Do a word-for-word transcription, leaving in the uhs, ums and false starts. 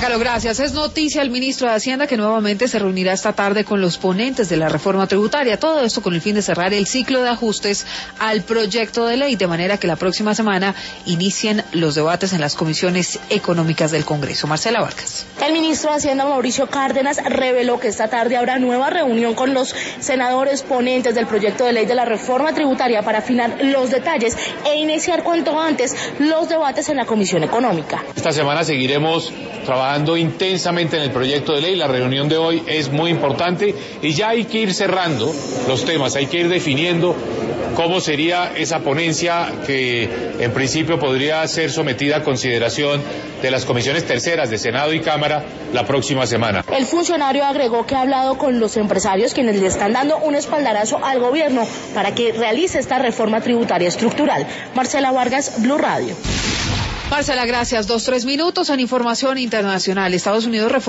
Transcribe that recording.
Caro, gracias. Es noticia el ministro de Hacienda que nuevamente se reunirá esta tarde con los ponentes de la reforma tributaria. Todo esto con el fin de cerrar el ciclo de ajustes al proyecto de ley, de manera que la próxima semana inicien los debates en las comisiones económicas del Congreso. Marcela Vargas. El ministro de Hacienda, Mauricio Cárdenas, reveló que esta tarde habrá nueva reunión con los senadores ponentes del proyecto de ley de la reforma tributaria para afinar los detalles e iniciar cuanto antes los debates en la comisión económica. Esta semana seguiremos trabajando intensamente en el proyecto de ley. La reunión de hoy es muy importante y ya hay que ir cerrando los temas, hay que ir definiendo cómo sería esa ponencia que en principio podría ser sometida a consideración de las comisiones terceras de Senado y Cámara la próxima semana. El funcionario agregó que ha hablado con los empresarios, quienes le están dando un espaldarazo al gobierno para que realice esta reforma tributaria estructural. Marcela Vargas, Blue Radio. Marcela, gracias. Dos, tres minutos en información internacional. Estados Unidos reforma